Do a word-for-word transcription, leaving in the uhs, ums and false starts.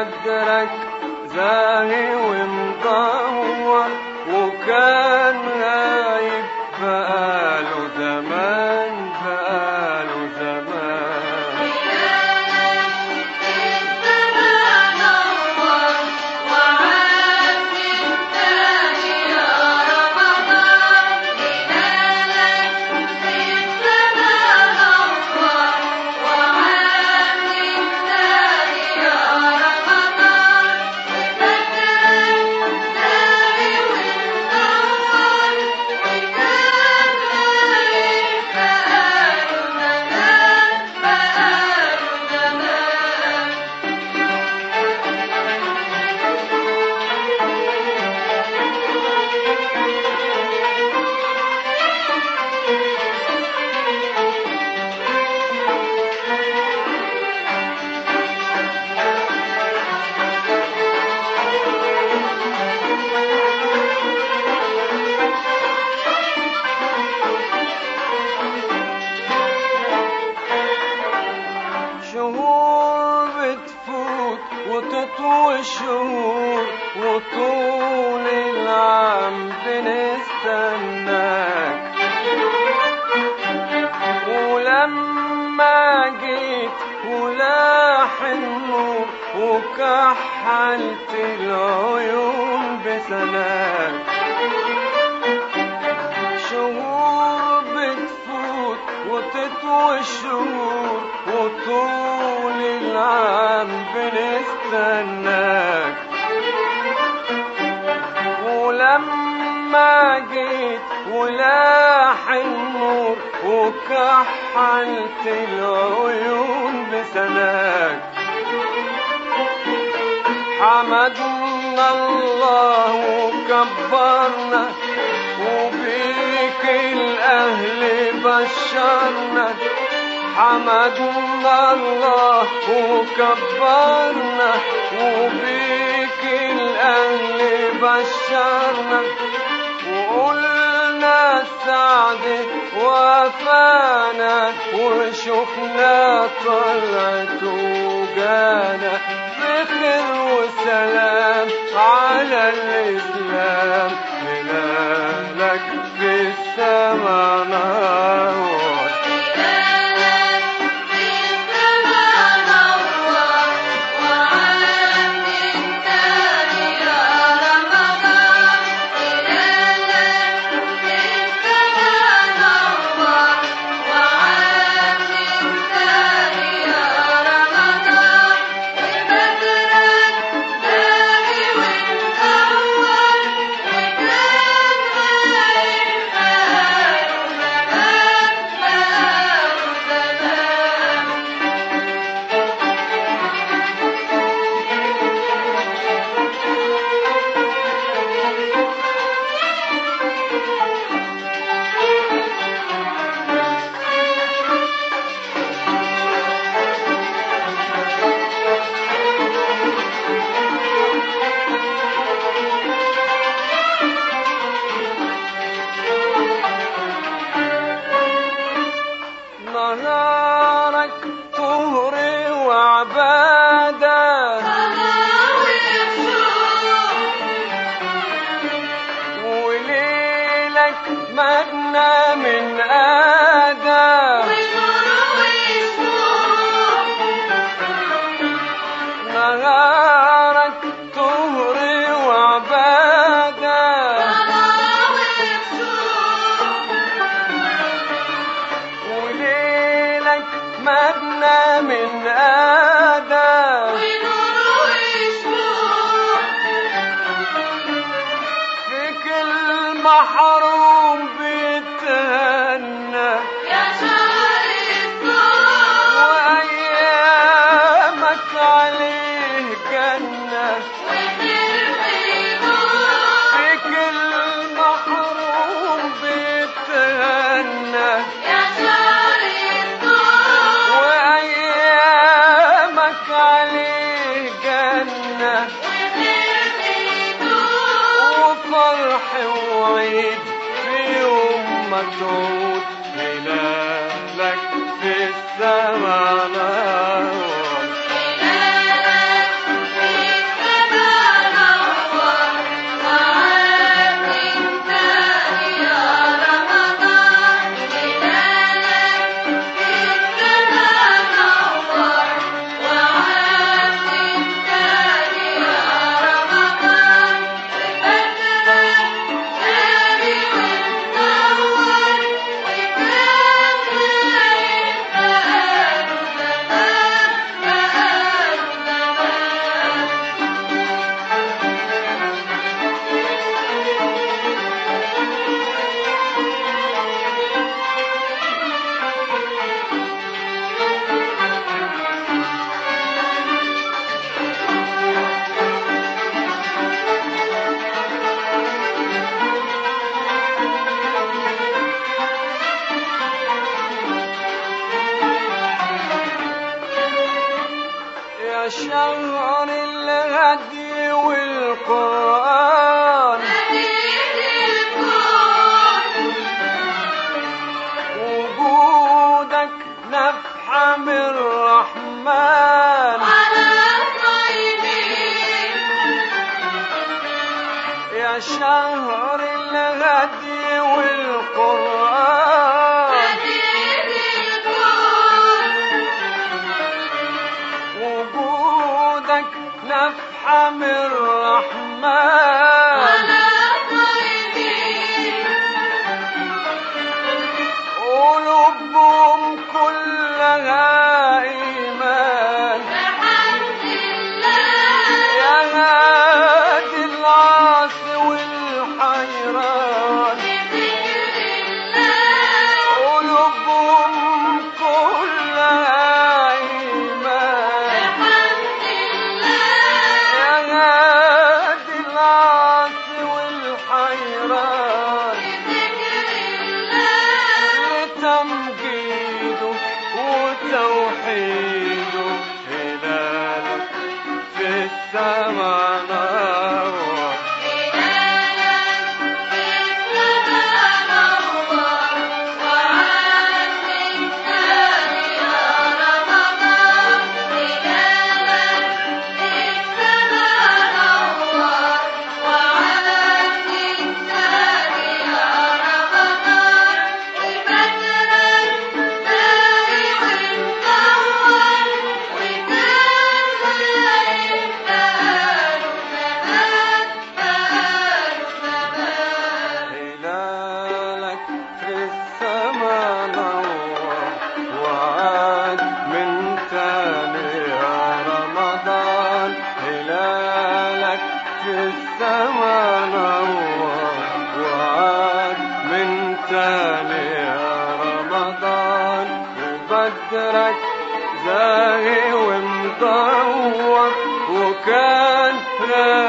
بدرك زاهي ومدور وكان غايب بقاله زمان بقاله زمان. السما نور وعاد الثاني يا رمضان، هلالك السما نور وعاد الثاني يا رمضان، وبدرك زاهي ومدور وكان غايب بقاله زمان بقاله زمان. شهور بتفوت وتطوي الشهور وطول العام بنستناك، ولما جيت ولاح النور وكحلت العيون بسناك. شهور بتفوت وتطوي الشهور وطول العام بنستناك، ولما جيت ولاح النور وكحلت العيون بسناك. حمدنا الله وكبرنا وبيك الأهل بشرنا. حمدنا الله وكبرنا وبيك الأهل بشرنا، وقلنا السعد وفانا وشفنا طلعت وجانا بخير وسلام على الإسلام. هلالك في السما نور هلالك السما نور وعاد الثاني يا رمضان، هلالك السما نور وعاد الثاني يا رمضان، وبدرك زاهي ومدور وكان غايب بقاله زمان بقاله زمان. نهارك طهر وعبادة وليلك مجنى من آدم. نهارك طهر وعبادة وليلك مجنى من آدم. فيك المحروم بيتهنى وأيامك عليه جنة. فيك المحروم بيتهنى وأيامك عليه جنة، وفرح وعيد في يوم ما تعود. هلالك في السما نور هلالك في يا شهر الهدي والقرآن وجودك نفحة من الرحمن يا شهر الهدي والقرآن وجودك نفحة من الرحمن قلوبهم كلها إيمان يا هادي العاصي والحيران قلوبهم كلها إيمان يا هادي العاصي والحيران لتمجيده وتوحيده هلالك في السماء نور هلالك في السماء نور وعاد من تاني يا رمضان هلالك في السماء نور وعاد من تاني يا رمضان وبدرك زاهي ومدور وكان